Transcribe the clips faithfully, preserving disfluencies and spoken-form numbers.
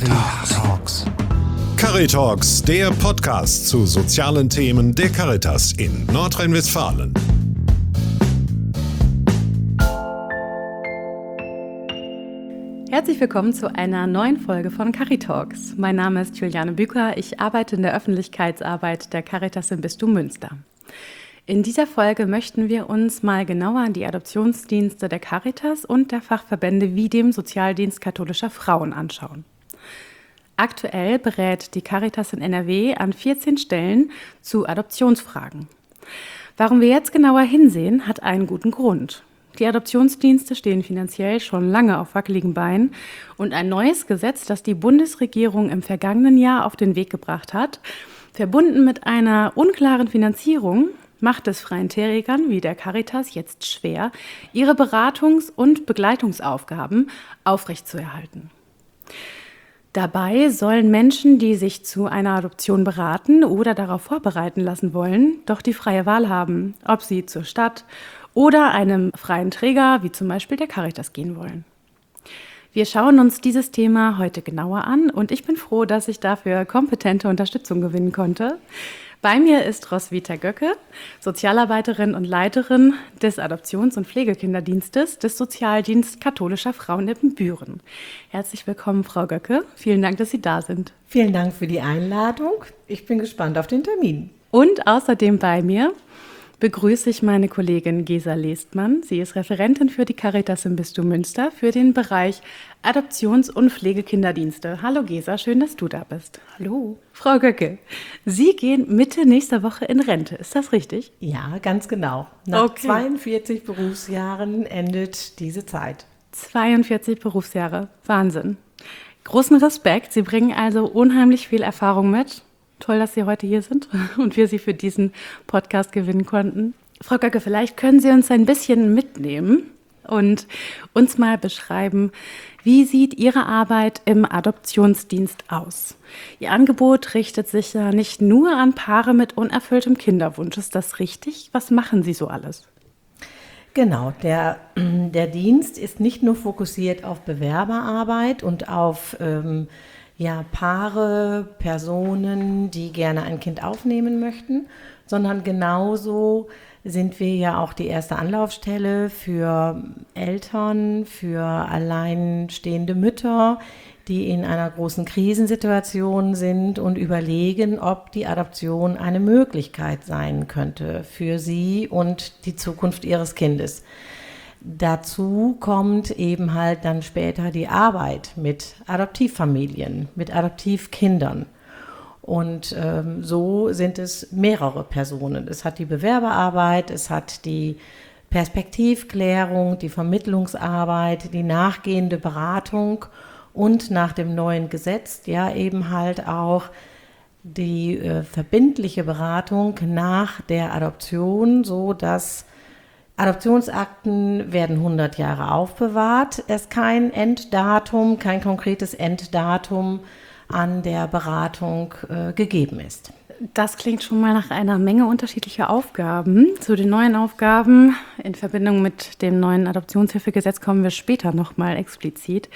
Caritalks. Caritalks, der Podcast zu sozialen Themen der Caritas in Nordrhein-Westfalen. Herzlich willkommen zu einer neuen Folge von Caritalks. Mein Name ist Juliane Büker, ich arbeite in der Öffentlichkeitsarbeit der Caritas im Bistum Münster. In dieser Folge möchten wir uns mal genauer an die Adoptionsdienste der Caritas und der Fachverbände wie dem Sozialdienst katholischer Frauen anschauen. Aktuell berät die Caritas in N R W an vierzehn Stellen zu Adoptionsfragen. Warum wir jetzt genauer hinsehen, hat einen guten Grund. Die Adoptionsdienste stehen finanziell schon lange auf wackeligen Beinen und ein neues Gesetz, das die Bundesregierung im vergangenen Jahr auf den Weg gebracht hat, verbunden mit einer unklaren Finanzierung, macht es freien Trägern wie der Caritas jetzt schwer, ihre Beratungs- und Begleitungsaufgaben aufrechtzuerhalten. Dabei sollen Menschen, die sich zu einer Adoption beraten oder darauf vorbereiten lassen wollen, doch die freie Wahl haben, ob sie zur Stadt oder einem freien Träger wie zum Beispiel der Caritas gehen wollen. Wir schauen uns dieses Thema heute genauer an und ich bin froh, dass ich dafür kompetente Unterstützung gewinnen konnte. Bei mir ist Roswitha Göcke, Sozialarbeiterin und Leiterin des Adoptions- und Pflegekinderdienstes des Sozialdienst katholischer Frauen in Büren. Herzlich willkommen, Frau Göcke. Vielen Dank, dass Sie da sind. Vielen Dank für die Einladung. Ich bin gespannt auf den Termin. Und außerdem bei mir begrüße ich meine Kollegin Gesa Lestmann. Sie ist Referentin für die Caritas im Bistum Münster für den Bereich Adoptions- und Pflegekinderdienste. Hallo Gesa, schön, dass du da bist. Hallo. Frau Göcke, Sie gehen Mitte nächster Woche in Rente, ist das richtig? Ja, ganz genau. Nach okay. zweiundvierzig Berufsjahren endet diese Zeit. zweiundvierzig Berufsjahre, Wahnsinn. Großen Respekt, Sie bringen also unheimlich viel Erfahrung mit. Toll, dass Sie heute hier sind und wir Sie für diesen Podcast gewinnen konnten. Frau Göcke, vielleicht können Sie uns ein bisschen mitnehmen und uns mal beschreiben, wie sieht Ihre Arbeit im Adoptionsdienst aus? Ihr Angebot richtet sich ja nicht nur an Paare mit unerfülltem Kinderwunsch. Ist das richtig? Was machen Sie so alles? Genau, der, der Dienst ist nicht nur fokussiert auf Bewerberarbeit und auf ähm, ja, Paare, Personen, die gerne ein Kind aufnehmen möchten, sondern genauso sind wir ja auch die erste Anlaufstelle für Eltern, für alleinstehende Mütter, die in einer großen Krisensituation sind und überlegen, ob die Adoption eine Möglichkeit sein könnte für sie und die Zukunft ihres Kindes. Dazu kommt eben halt dann später die Arbeit mit Adoptivfamilien, mit Adoptivkindern. Und ähm, so sind es mehrere Personen. Es hat die Bewerberarbeit, es hat die Perspektivklärung, die Vermittlungsarbeit, die nachgehende Beratung und nach dem neuen Gesetz ja eben halt auch die äh, verbindliche Beratung nach der Adoption, so dass Adoptionsakten werden hundert Jahre aufbewahrt, es kein Enddatum, kein konkretes Enddatum an der Beratung äh, gegeben ist. Das klingt schon mal nach einer Menge unterschiedlicher Aufgaben. Zu den neuen Aufgaben in Verbindung mit dem neuen Adoptionshilfegesetz kommen wir später nochmal explizit.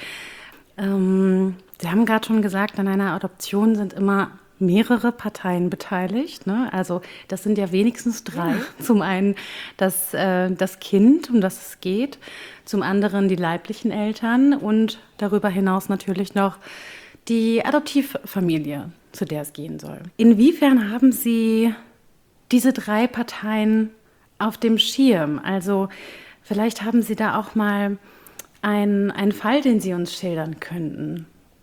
Ähm, Sie haben gerade schon gesagt, an einer Adoption sind immer mehrere Parteien beteiligt, ne? Also das sind ja wenigstens drei. Ja. Zum einen das, äh, das Kind, um das es geht, zum anderen die leiblichen Eltern und darüber hinaus natürlich noch die Adoptivfamilie, zu der es gehen soll. Inwiefern haben Sie diese drei Parteien auf dem Schirm? Also vielleicht haben Sie da auch mal einen, einen Fall, den Sie uns schildern könnten.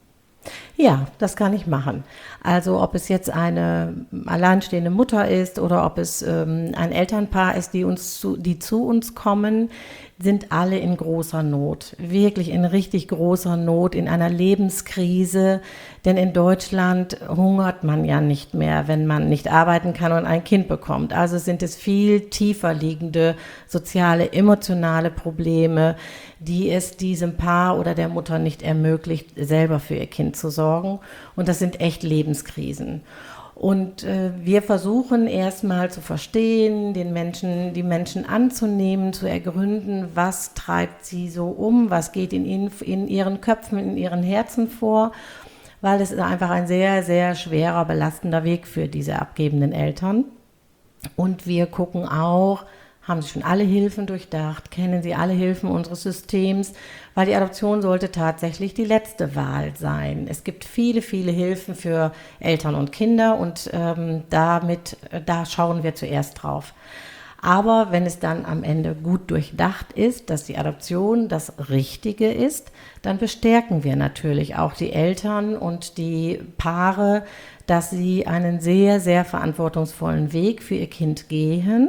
Ja, das kann ich machen. Also ob es jetzt eine alleinstehende Mutter ist oder ob es ähm, ein Elternpaar ist, die, uns zu, die zu uns kommen, sind alle in großer Not, wirklich in richtig großer Not, in einer Lebenskrise. Denn in Deutschland hungert man ja nicht mehr, wenn man nicht arbeiten kann und ein Kind bekommt. Also sind es viel tiefer liegende soziale, emotionale Probleme, die es diesem Paar oder der Mutter nicht ermöglicht, selber für ihr Kind zu sorgen. Und das sind echt Lebenskrisen. Und äh, wir versuchen erstmal zu verstehen, den Menschen, die Menschen anzunehmen, zu ergründen, was treibt sie so um, was geht in, ihnen, in ihren Köpfen, in ihren Herzen vor, weil es ist einfach ein sehr, sehr schwerer, belastender Weg für diese abgebenden Eltern. Und wir gucken auch, haben Sie schon alle Hilfen durchdacht, kennen Sie alle Hilfen unseres Systems, weil die Adoption sollte tatsächlich die letzte Wahl sein. Es gibt viele, viele Hilfen für Eltern und Kinder und ähm, damit, da schauen wir zuerst drauf. Aber wenn es dann am Ende gut durchdacht ist, dass die Adoption das Richtige ist, dann bestärken wir natürlich auch die Eltern und die Paare, dass sie einen sehr, sehr verantwortungsvollen Weg für ihr Kind gehen.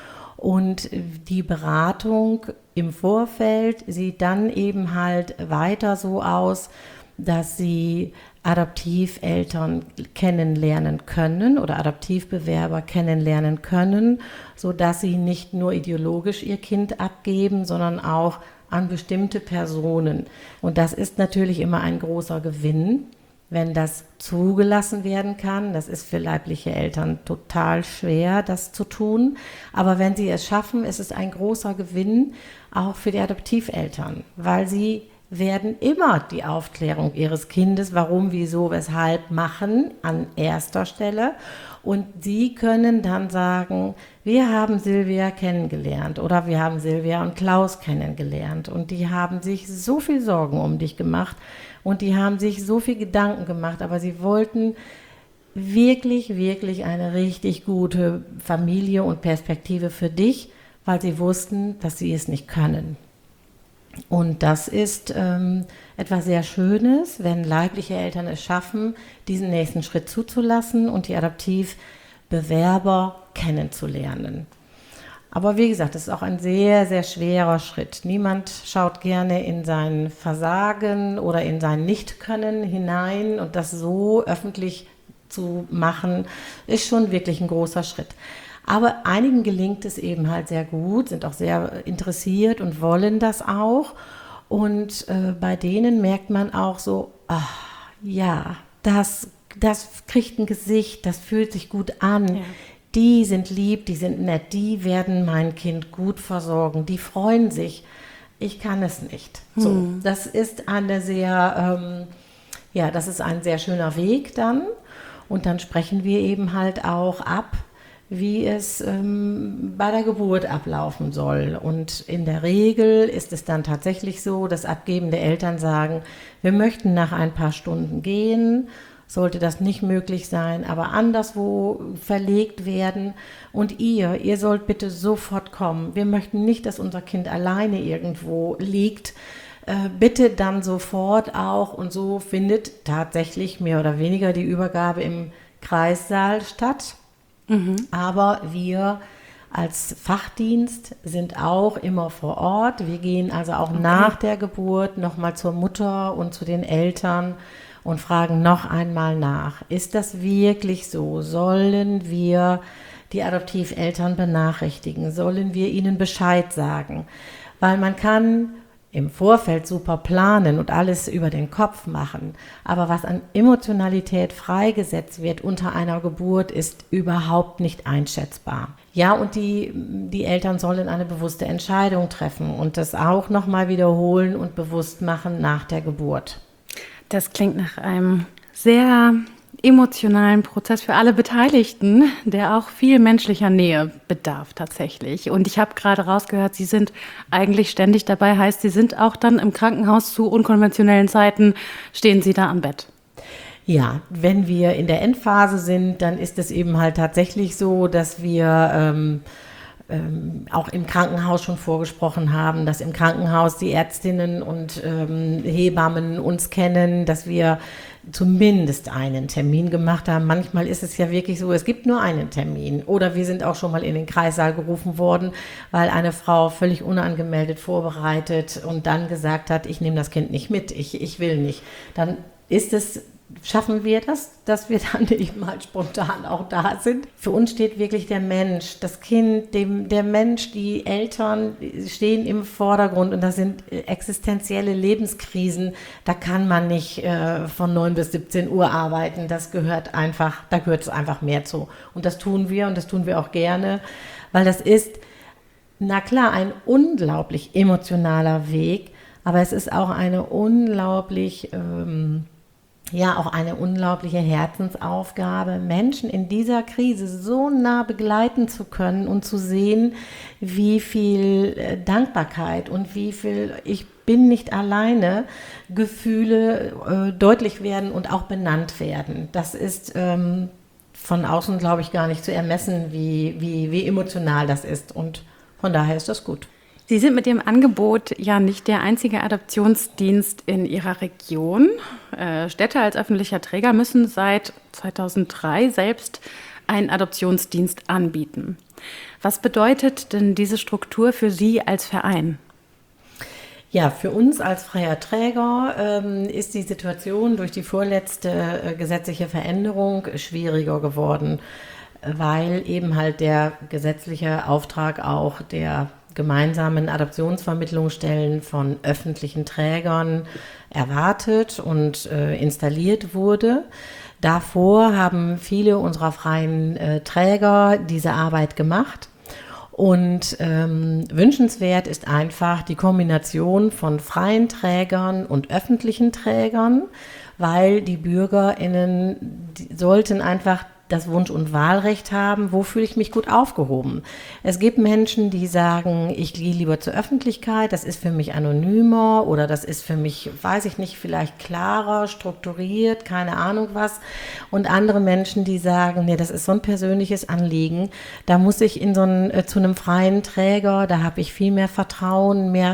Und die Beratung im Vorfeld sieht dann eben halt weiter so aus, dass sie Adoptiveltern kennenlernen können oder Adoptivbewerber kennenlernen können, sodass sie nicht nur ideologisch ihr Kind abgeben, sondern auch an bestimmte Personen. Und das ist natürlich immer ein großer Gewinn, wenn das zugelassen werden kann. Das ist für leibliche Eltern total schwer, das zu tun. Aber wenn sie es schaffen, ist es ein großer Gewinn auch für die Adoptiveltern, weil sie werden immer die Aufklärung ihres Kindes, warum, wieso, weshalb machen, an erster Stelle. Und sie können dann sagen, wir haben Silvia kennengelernt oder wir haben Silvia und Klaus kennengelernt und die haben sich so viel Sorgen um dich gemacht und die haben sich so viel Gedanken gemacht, aber sie wollten wirklich, wirklich eine richtig gute Familie und Perspektive für dich, weil sie wussten, dass sie es nicht können. Und das ist ähm, etwas sehr Schönes, wenn leibliche Eltern es schaffen, diesen nächsten Schritt zuzulassen und die Adoptivbewerber kennenzulernen. Aber wie gesagt, das ist auch ein sehr, sehr schwerer Schritt. Niemand schaut gerne in sein Versagen oder in sein Nichtkönnen hinein und das so öffentlich zu machen, ist schon wirklich ein großer Schritt. Aber einigen gelingt es eben halt sehr gut, sind auch sehr interessiert und wollen das auch. Und äh, bei denen merkt man auch so, ach, ja, das, das kriegt ein Gesicht, das fühlt sich gut an. Ja. Die sind lieb, die sind nett, die werden mein Kind gut versorgen, die freuen sich. Ich kann es nicht. Hm. So, das ist eine sehr, ähm, ja, das ist ein sehr schöner Weg dann. Und dann sprechen wir eben halt auch ab, wie es ähm, bei der Geburt ablaufen soll. Und in der Regel ist es dann tatsächlich so, dass abgebende Eltern sagen, wir möchten nach ein paar Stunden gehen, sollte das nicht möglich sein, aber anderswo verlegt werden. Und ihr, ihr sollt bitte sofort kommen. Wir möchten nicht, dass unser Kind alleine irgendwo liegt. Äh, bitte dann sofort auch. Und so findet tatsächlich mehr oder weniger die Übergabe im Kreissaal statt. Mhm. Aber wir als Fachdienst sind auch immer vor Ort. Wir gehen also auch okay. nach der Geburt nochmal zur Mutter und zu den Eltern und fragen noch einmal nach. Ist das wirklich so? Sollen wir die Adoptiveltern benachrichtigen? Sollen wir ihnen Bescheid sagen? Weil man kann im Vorfeld super planen und alles über den Kopf machen. Aber was an Emotionalität freigesetzt wird unter einer Geburt, ist überhaupt nicht einschätzbar. Ja, und die, die Eltern sollen eine bewusste Entscheidung treffen und das auch nochmal wiederholen und bewusst machen nach der Geburt. Das klingt nach einem sehr emotionalen Prozess für alle Beteiligten, der auch viel menschlicher Nähe bedarf tatsächlich. Und ich habe gerade rausgehört, Sie sind eigentlich ständig dabei, heißt, Sie sind auch dann im Krankenhaus zu unkonventionellen Zeiten, stehen Sie da am Bett? Ja, wenn wir in der Endphase sind, dann ist es eben halt tatsächlich so, dass wir ähm, ähm, auch im Krankenhaus schon vorgesprochen haben, dass im Krankenhaus die Ärztinnen und ähm, Hebammen uns kennen, dass wir zumindest einen Termin gemacht haben. Manchmal ist es ja wirklich so, es gibt nur einen Termin. Oder wir sind auch schon mal in den Kreissaal gerufen worden, weil eine Frau völlig unangemeldet vorbereitet und dann gesagt hat, ich nehme das Kind nicht mit, ich, ich will nicht. Dann ist es, schaffen wir das, dass wir dann eben halt spontan auch da sind. Für uns steht wirklich der Mensch, das Kind, dem, der Mensch, die Eltern stehen im Vordergrund und das sind existenzielle Lebenskrisen. Da kann man nicht äh, von neun bis siebzehn Uhr arbeiten. Das gehört einfach, da gehört es einfach mehr zu. Und das tun wir und das tun wir auch gerne, weil das ist, na klar, ein unglaublich emotionaler Weg, aber es ist auch eine unglaublich ähm, ja auch eine unglaubliche Herzensaufgabe, Menschen in dieser Krise so nah begleiten zu können und zu sehen, wie viel äh, Dankbarkeit und wie viel ich bin nicht alleine Gefühle äh, deutlich werden und auch benannt werden. Das ist ähm, von außen, glaube ich, gar nicht zu ermessen, wie, wie, wie emotional das ist, und von daher ist das gut. Sie sind mit dem Angebot ja nicht der einzige Adoptionsdienst in Ihrer Region. Äh, Städte als öffentlicher Träger müssen seit zweitausenddrei selbst einen Adoptionsdienst anbieten. Was bedeutet denn diese Struktur für Sie als Verein? Ja, für uns als freier Träger ähm, ist die Situation durch die vorletzte äh, gesetzliche Veränderung schwieriger geworden, weil eben halt der gesetzliche Auftrag auch der gemeinsamen Adoptionsvermittlungsstellen von öffentlichen Trägern erwartet und äh, installiert wurde. Davor haben viele unserer freien äh, Träger diese Arbeit gemacht. Und ähm, wünschenswert ist einfach die Kombination von freien Trägern und öffentlichen Trägern, weil die BürgerInnen die sollten einfach das Wunsch- und Wahlrecht haben, wo fühle ich mich gut aufgehoben. Es gibt Menschen, die sagen, ich gehe lieber zur Öffentlichkeit, das ist für mich anonymer oder das ist für mich, weiß ich nicht, vielleicht klarer, strukturiert, keine Ahnung was. Und andere Menschen, die sagen, nee, das ist so ein persönliches Anliegen, da muss ich in so einen, äh, zu einem freien Träger, da habe ich viel mehr Vertrauen, mehr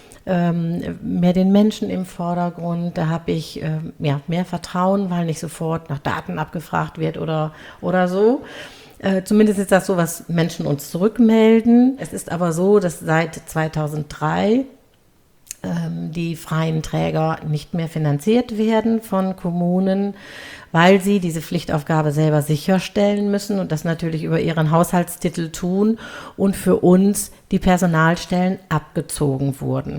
Ähm, mehr den Menschen im Vordergrund, da habe ich äh, ja, mehr Vertrauen, weil nicht sofort nach Daten abgefragt wird oder, oder so. Äh, zumindest ist das so, was Menschen uns zurückmelden. Es ist aber so, dass seit zweitausenddrei ähm, die freien Träger nicht mehr finanziert werden von Kommunen, weil sie diese Pflichtaufgabe selber sicherstellen müssen und das natürlich über ihren Haushaltstitel tun und für uns die Personalstellen abgezogen wurden.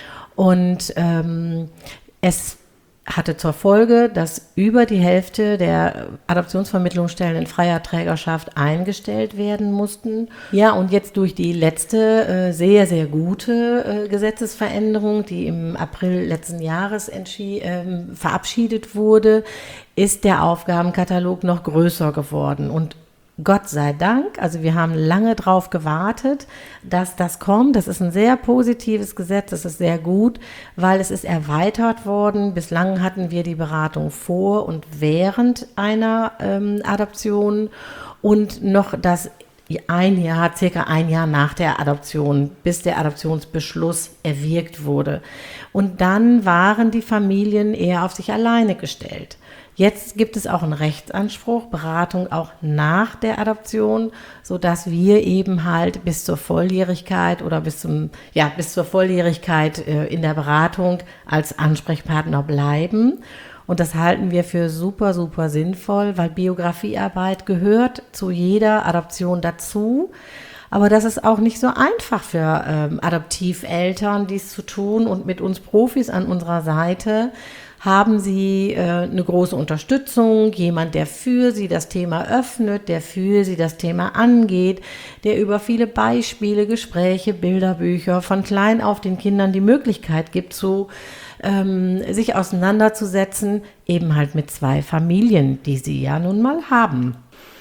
Und ähm, es hatte zur Folge, dass über die Hälfte der Adoptionsvermittlungsstellen in freier Trägerschaft eingestellt werden mussten. Ja, und jetzt durch die letzte äh, sehr, sehr gute äh, Gesetzesveränderung, die im April letzten Jahres entschi- äh, verabschiedet wurde, ist der Aufgabenkatalog noch größer geworden. Und Gott sei Dank, also wir haben lange drauf gewartet, dass das kommt. Das ist ein sehr positives Gesetz, das ist sehr gut, weil es ist erweitert worden. Bislang hatten wir die Beratung vor und während einer ähm, Adoption und noch das ein Jahr, circa ein Jahr nach der Adoption, bis der Adoptionsbeschluss erwirkt wurde. Und dann waren die Familien eher auf sich alleine gestellt. Jetzt gibt es auch einen Rechtsanspruch, Beratung auch nach der Adoption, sodass wir eben halt bis zur Volljährigkeit oder bis zum, ja, bis zur Volljährigkeit äh, in der Beratung als Ansprechpartner bleiben. Und das halten wir für super, super sinnvoll, weil Biografiearbeit gehört zu jeder Adoption dazu. Aber das ist auch nicht so einfach für ähm, Adoptiveltern, dies zu tun. Und mit uns Profis an unserer Seite haben sie äh, eine große Unterstützung, jemand, der für sie das Thema öffnet, der für sie das Thema angeht, der über viele Beispiele, Gespräche, Bilderbücher von klein auf den Kindern die Möglichkeit gibt, zu ähm, sich auseinanderzusetzen, eben halt mit zwei Familien, die sie ja nun mal haben.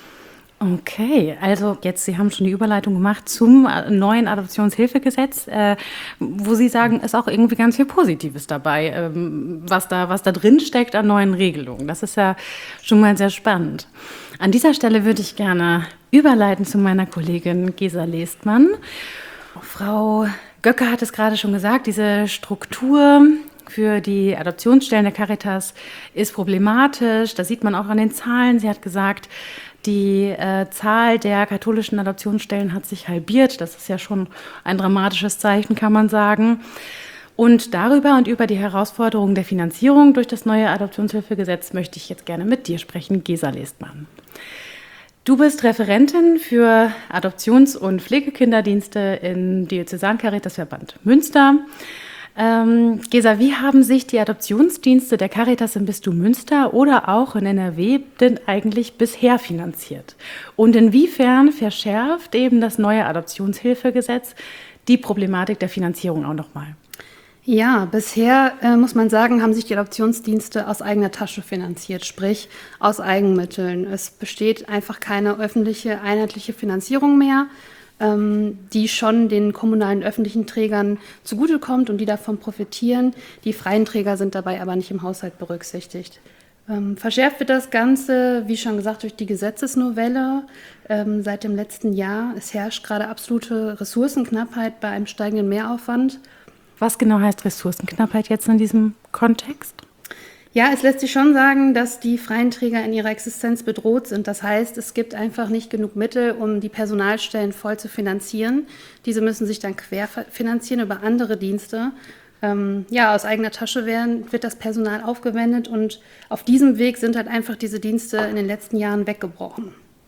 Okay, also jetzt, Sie haben schon die Überleitung gemacht zum neuen Adoptionshilfegesetz, äh, wo Sie sagen, ist auch irgendwie ganz viel Positives dabei, ähm, was da, was da drin steckt an neuen Regelungen. Das ist ja schon mal sehr spannend. An dieser Stelle würde ich gerne überleiten zu meiner Kollegin Gesa Lestmann. Frau Göcke hat es gerade schon gesagt, diese Struktur für die Adoptionsstellen der Caritas ist problematisch. Das sieht man auch an den Zahlen. Sie hat gesagt, die äh, Zahl der katholischen Adoptionsstellen hat sich halbiert. Das ist ja schon ein dramatisches Zeichen, kann man sagen. Und darüber und über die Herausforderungen der Finanzierung durch das neue Adoptionshilfegesetz möchte ich jetzt gerne mit dir sprechen, Gesa Lestmann. Du bist Referentin für Adoptions- und Pflegekinderdienste im Diözesan-Caritasverband Münster. Ähm, Gesa, wie haben sich die Adoptionsdienste der Caritas im Bistum Münster oder auch in N R W denn eigentlich bisher finanziert? Und inwiefern verschärft eben das neue Adoptionshilfegesetz die Problematik der Finanzierung auch nochmal? Ja, bisher äh, muss man sagen, haben sich die Adoptionsdienste aus eigener Tasche finanziert, sprich aus Eigenmitteln. Es besteht einfach keine öffentliche, einheitliche Finanzierung mehr, ähm, die schon den kommunalen öffentlichen Trägern zugutekommt und die davon profitieren. Die freien Träger sind dabei aber nicht im Haushalt berücksichtigt. Ähm, verschärft wird das Ganze, wie schon gesagt, durch die Gesetzesnovelle ähm, seit dem letzten Jahr. Es herrscht gerade absolute Ressourcenknappheit bei einem steigenden Mehraufwand. Was genau heißt Ressourcenknappheit jetzt in diesem Kontext? Ja, es lässt sich schon sagen, dass die freien Träger in ihrer Existenz bedroht sind. Das heißt, es gibt einfach nicht genug Mittel, um die Personalstellen voll zu finanzieren. Diese müssen sich dann querfinanzieren über andere Dienste. Ähm, ja, aus eigener Tasche werden, wird das Personal aufgewendet und auf diesem Weg sind halt einfach diese Dienste in den letzten Jahren weggebrochen.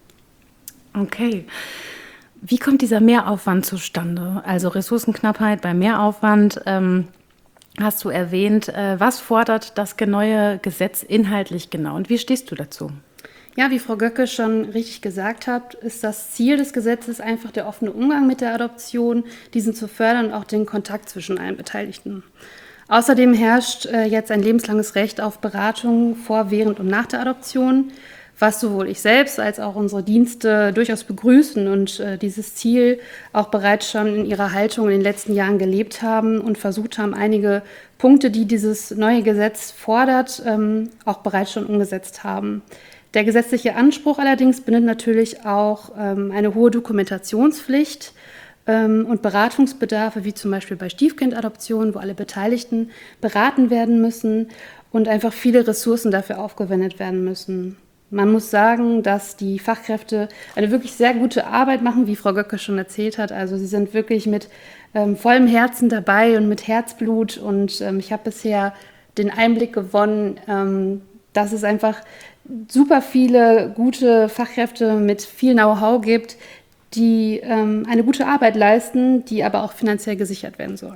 Okay. Wie kommt dieser Mehraufwand zustande? Also Ressourcenknappheit bei Mehraufwand, ähm, hast du erwähnt. Äh, was fordert das neue Gesetz inhaltlich genau und wie stehst du dazu? Ja, wie Frau Göcke schon richtig gesagt hat, ist das Ziel des Gesetzes einfach der offene Umgang mit der Adoption, diesen zu fördern und auch den Kontakt zwischen allen Beteiligten. Außerdem herrscht äh, jetzt ein lebenslanges Recht auf Beratung vor, während und nach der Adoption, was sowohl ich selbst als auch unsere Dienste durchaus begrüßen und äh, dieses Ziel auch bereits schon in ihrer Haltung in den letzten Jahren gelebt haben und versucht haben, einige Punkte, die dieses neue Gesetz fordert, ähm, auch bereits schon umgesetzt haben. Der gesetzliche Anspruch allerdings bindet natürlich auch ähm, eine hohe Dokumentationspflicht ähm, und Beratungsbedarfe, wie zum Beispiel bei Stiefkindadoptionen, wo alle Beteiligten beraten werden müssen und einfach viele Ressourcen dafür aufgewendet werden müssen. Man muss sagen, dass die Fachkräfte eine wirklich sehr gute Arbeit machen, wie Frau Göcke schon erzählt hat. Also sie sind wirklich mit ähm, vollem Herzen dabei und mit Herzblut. Und ähm, ich habe bisher den Einblick gewonnen, ähm, dass es einfach super viele gute Fachkräfte mit viel Know-how gibt, die ähm, eine gute Arbeit leisten, die aber auch finanziell gesichert werden soll.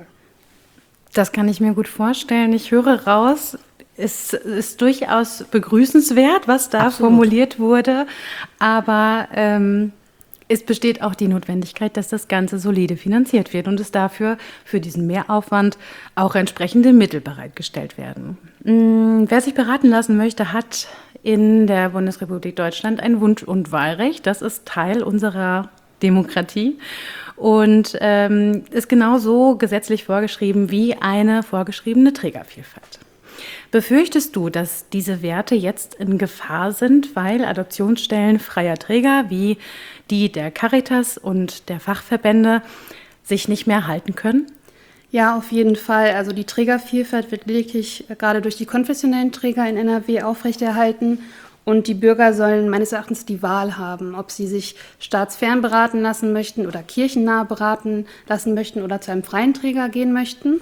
Das kann ich mir gut vorstellen. Ich höre raus, es ist durchaus begrüßenswert, was da Absolut. formuliert wurde, aber ähm, es besteht auch die Notwendigkeit, dass das Ganze solide finanziert wird und es dafür für diesen Mehraufwand auch entsprechende Mittel bereitgestellt werden. Ähm, wer sich beraten lassen möchte, hat in der Bundesrepublik Deutschland ein Wunsch- und Wahlrecht. Das ist Teil unserer Demokratie und ähm, ist genauso gesetzlich vorgeschrieben wie eine vorgeschriebene Trägervielfalt. Befürchtest du, dass diese Werte jetzt in Gefahr sind, weil Adoptionsstellen freier Träger wie die der Caritas und der Fachverbände sich nicht mehr halten können? Ja, auf jeden Fall. Also die Trägervielfalt wird lediglich gerade durch die konfessionellen Träger in N R W aufrechterhalten. Und die Bürger sollen meines Erachtens die Wahl haben, ob sie sich staatsfern beraten lassen möchten oder kirchennah beraten lassen möchten oder zu einem freien Träger gehen möchten.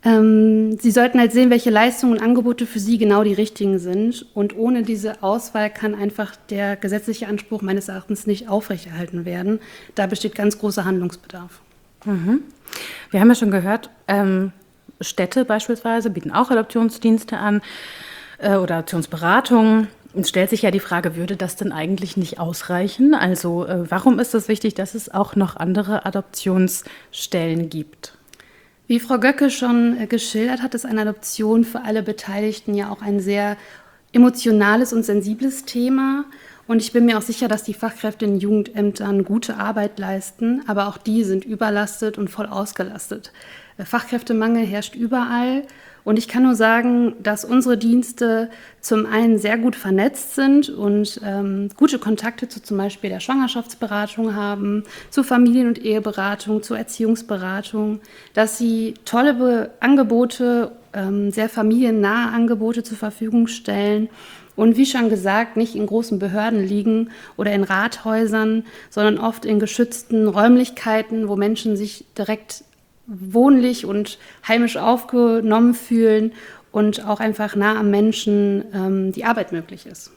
Ähm, sie sollten halt sehen, welche Leistungen und Angebote für sie genau die richtigen sind. Und ohne diese Auswahl kann einfach der gesetzliche Anspruch meines Erachtens nicht aufrechterhalten werden. Da besteht ganz großer Handlungsbedarf. Mhm. Wir haben ja schon gehört, ähm, Städte beispielsweise bieten auch Adoptionsdienste an äh, oder Adoptionsberatungen. Es stellt sich ja die Frage, würde das denn eigentlich nicht ausreichen? Also äh, warum ist es wichtig, dass es auch noch andere Adoptionsstellen gibt? Wie Frau Göcke schon äh, geschildert hat, ist eine Adoption für alle Beteiligten ja auch ein sehr emotionales und sensibles Thema. Und ich bin mir auch sicher, dass die Fachkräfte in Jugendämtern gute Arbeit leisten, aber auch die sind überlastet und voll ausgelastet. Fachkräftemangel herrscht überall und ich kann nur sagen, dass unsere Dienste zum einen sehr gut vernetzt sind und ähm, gute Kontakte zu zum Beispiel der Schwangerschaftsberatung haben, zu Familien- und Eheberatung, zur Erziehungsberatung, dass sie tolle Be- Angebote, ähm, sehr familiennahe Angebote zur Verfügung stellen. Und wie schon gesagt, nicht in großen Behörden liegen oder in Rathäusern, sondern oft in geschützten Räumlichkeiten, wo Menschen sich direkt wohnlich und heimisch aufgenommen fühlen und auch einfach nah am Menschen ähm, die Arbeit möglich ist.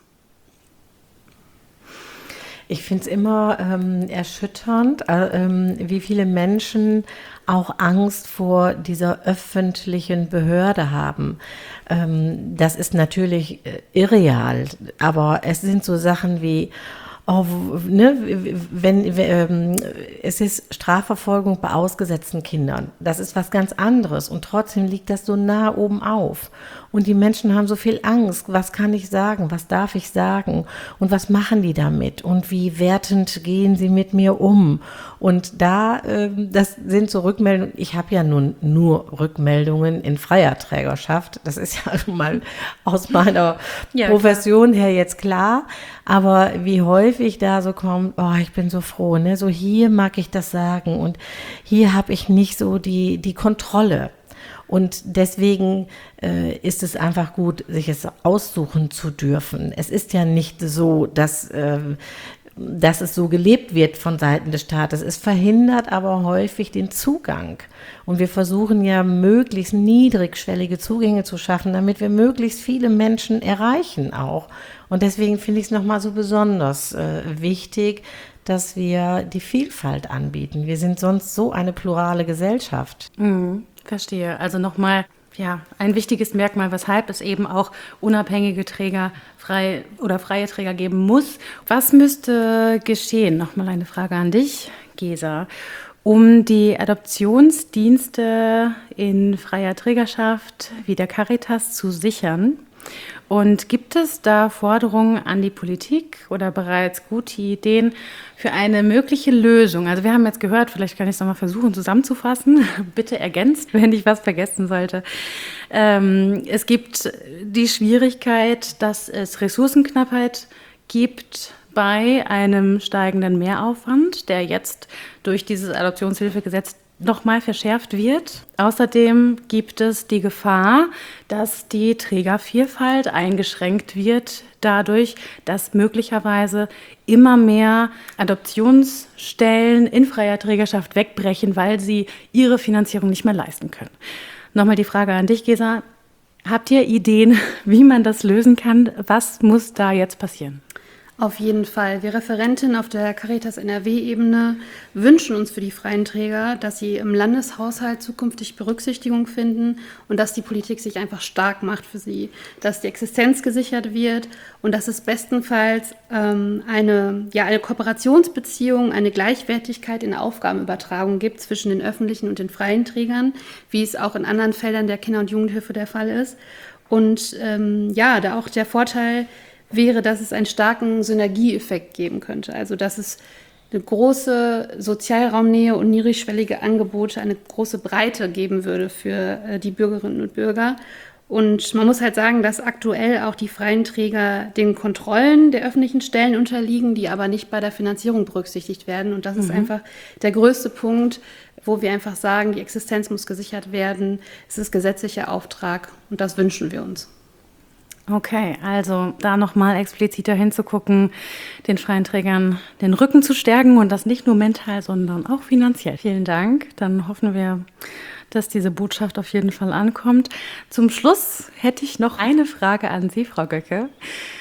Ich finde es immer ähm, erschütternd, äh, ähm, wie viele Menschen auch Angst vor dieser öffentlichen Behörde haben. Ähm, das ist natürlich äh, irreal, aber es sind so Sachen wie, oh, ne, wenn, wenn es ist Strafverfolgung bei ausgesetzten Kindern, das ist was ganz anderes und trotzdem liegt das so nah oben auf. Und die Menschen haben so viel Angst. Was kann ich sagen? Was darf ich sagen? Und was machen die damit? Und wie wertend gehen sie mit mir um? Und da, äh, das sind so Rückmeldungen. Ich habe ja nun nur Rückmeldungen in freier Trägerschaft. Das ist ja mal aus meiner ja, Profession klar. her jetzt klar. Aber wie häufig da so kommt, oh, ich bin so froh, ne? So hier mag ich das sagen und hier habe ich nicht so die, die Kontrolle. Und deswegen äh, ist es einfach gut, sich es aussuchen zu dürfen. Es ist ja nicht so, dass, äh, dass es so gelebt wird von Seiten des Staates. Es verhindert aber häufig den Zugang. Und wir versuchen ja möglichst niedrigschwellige Zugänge zu schaffen, damit wir möglichst viele Menschen erreichen auch. Und deswegen finde ich es nochmal so besonders äh, wichtig, dass wir die Vielfalt anbieten. Wir sind sonst so eine plurale Gesellschaft. Mhm. Verstehe. Also nochmal, ja, ein wichtiges Merkmal, weshalb es eben auch unabhängige Träger frei oder freie Träger geben muss. Was müsste geschehen? Nochmal eine Frage an dich, Gesa, um die Adoptionsdienste in freier Trägerschaft wie der Caritas zu sichern? Und gibt es da Forderungen an die Politik oder bereits gute Ideen für eine mögliche Lösung? Also wir haben jetzt gehört, vielleicht kann ich es nochmal versuchen zusammenzufassen. Bitte ergänzt, wenn ich was vergessen sollte. Ähm, es gibt die Schwierigkeit, dass es Ressourcenknappheit gibt bei einem steigenden Mehraufwand, der jetzt durch dieses Adoptionshilfegesetz nochmal verschärft wird. Außerdem gibt es die Gefahr, dass die Trägervielfalt eingeschränkt wird, dadurch, dass möglicherweise immer mehr Adoptionsstellen in freier Trägerschaft wegbrechen, weil sie ihre Finanzierung nicht mehr leisten können. Nochmal die Frage an dich, Gesa. Habt ihr Ideen, wie man das lösen kann? Was muss da jetzt passieren? Auf jeden Fall. Wir Referentinnen auf der Caritas N R W-Ebene wünschen uns für die freien Träger, dass sie im Landeshaushalt zukünftig Berücksichtigung finden und dass die Politik sich einfach stark macht für sie, dass die Existenz gesichert wird und dass es bestenfalls ähm, eine, ja, eine Kooperationsbeziehung, eine Gleichwertigkeit in der Aufgabenübertragung gibt zwischen den öffentlichen und den freien Trägern, wie es auch in anderen Feldern der Kinder- und Jugendhilfe der Fall ist. Und ähm, ja, da auch der Vorteil wäre, dass es einen starken Synergieeffekt geben könnte. Also dass es eine große Sozialraumnähe und niedrigschwellige Angebote, eine große Breite geben würde für die Bürgerinnen und Bürger. Und man muss halt sagen, dass aktuell auch die freien Träger den Kontrollen der öffentlichen Stellen unterliegen, die aber nicht bei der Finanzierung berücksichtigt werden. Und das mhm. ist einfach der größte Punkt, wo wir einfach sagen, die Existenz muss gesichert werden. Es ist gesetzlicher Auftrag und das wünschen wir uns. Okay, also da nochmal expliziter hinzugucken, den freien Trägern den Rücken zu stärken und das nicht nur mental, sondern auch finanziell. Vielen Dank. Dann hoffen wir, dass diese Botschaft auf jeden Fall ankommt. Zum Schluss hätte ich noch eine Frage an Sie, Frau Göcke.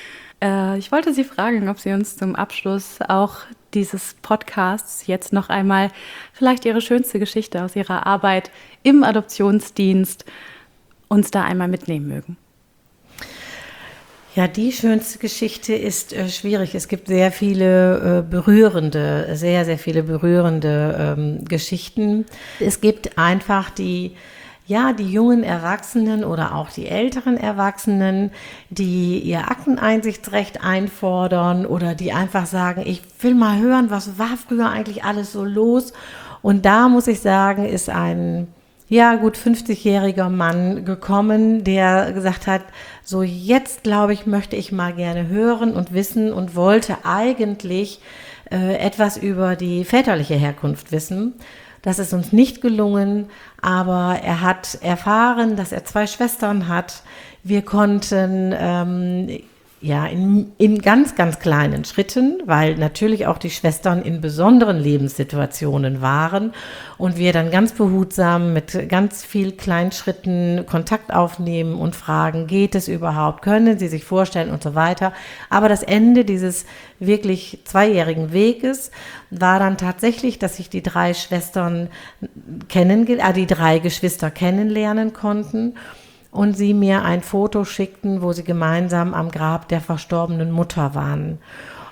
Äh, ich wollte Sie fragen, ob Sie uns zum Abschluss auch dieses Podcasts jetzt noch einmal vielleicht Ihre schönste Geschichte aus Ihrer Arbeit im Adoptionsdienst uns da einmal mitnehmen mögen. Ja, die schönste Geschichte ist äh, schwierig. Es gibt sehr viele äh, berührende, sehr, sehr viele berührende ähm, Geschichten. Es gibt einfach die, ja, die jungen Erwachsenen oder auch die älteren Erwachsenen, die ihr Akteneinsichtsrecht einfordern oder die einfach sagen, ich will mal hören, was war früher eigentlich alles so los. Und da muss ich sagen, ist ein ja, gut fünfzigjähriger Mann gekommen, der gesagt hat, so jetzt, glaube ich, möchte ich mal gerne hören und wissen und wollte eigentlich äh, etwas über die väterliche Herkunft wissen. Das ist uns nicht gelungen, aber er hat erfahren, dass er zwei Schwestern hat. Wir konnten ähm, ja in, in ganz, ganz kleinen Schritten, weil natürlich auch die Schwestern in besonderen Lebenssituationen waren und wir dann ganz behutsam mit ganz viel Kleinschritten Kontakt aufnehmen und fragen, geht es überhaupt, können Sie sich vorstellen und so weiter. Aber das Ende dieses wirklich zweijährigen Weges war dann tatsächlich, dass sich die drei Schwestern kennen, äh, die drei Geschwister kennenlernen konnten. Und sie mir ein Foto schickten, wo sie gemeinsam am Grab der verstorbenen Mutter waren.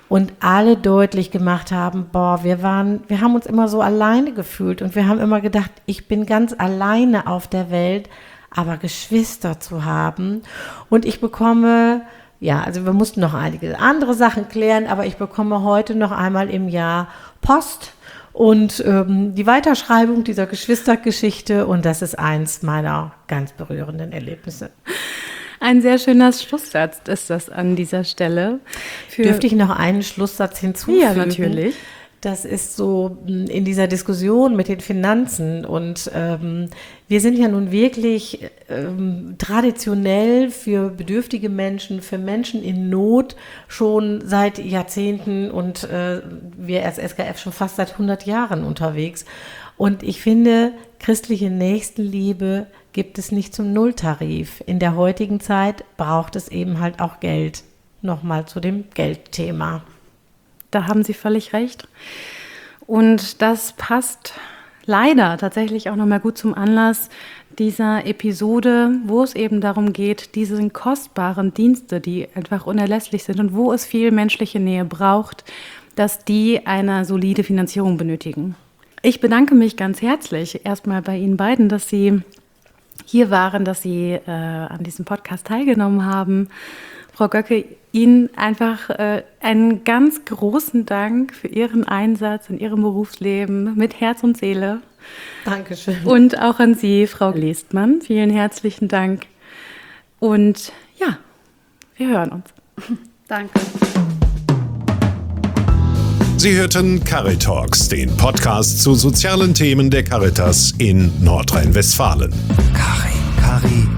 und alle deutlich gemacht haben, boah, wir waren, wir haben uns immer so alleine gefühlt und wir haben immer gedacht, ich bin ganz alleine auf der Welt, aber Geschwister zu haben. Und ich bekomme, ja, also wir mussten noch einige andere Sachen klären, aber ich bekomme heute noch einmal im Jahr Post und ähm, die Weiterschreibung dieser Geschwistergeschichte, und das ist eins meiner ganz berührenden Erlebnisse. Ein sehr schöner Schlusssatz ist das an dieser Stelle. Für Dürfte ich noch einen Schlusssatz hinzufügen? Ja, natürlich. Das ist so in dieser Diskussion mit den Finanzen, und ähm, wir sind ja nun wirklich ähm, traditionell für bedürftige Menschen, für Menschen in Not schon seit Jahrzehnten, und äh, wir als S K F schon fast seit hundert Jahren unterwegs. Und ich finde, christliche Nächstenliebe gibt es nicht zum Nulltarif. In der heutigen Zeit braucht es eben halt auch Geld. Nochmal zu dem Geldthema. Da haben Sie völlig recht. Und das passt leider tatsächlich auch nochmal gut zum Anlass dieser Episode, wo es eben darum geht, diese kostbaren Dienste, die einfach unerlässlich sind und wo es viel menschliche Nähe braucht, dass die eine solide Finanzierung benötigen. Ich bedanke mich ganz herzlich erstmal bei Ihnen beiden, dass Sie hier waren, dass Sie äh, an diesem Podcast teilgenommen haben. Frau Göcke, Ihnen einfach äh, einen ganz großen Dank für Ihren Einsatz in Ihrem Berufsleben mit Herz und Seele. Dankeschön. Und auch an Sie, Frau Lestmann, vielen herzlichen Dank. Und ja, wir hören uns. Danke. Sie hörten Caritalks, den Podcast zu sozialen Themen der Caritas in Nordrhein-Westfalen. Cari, Cari.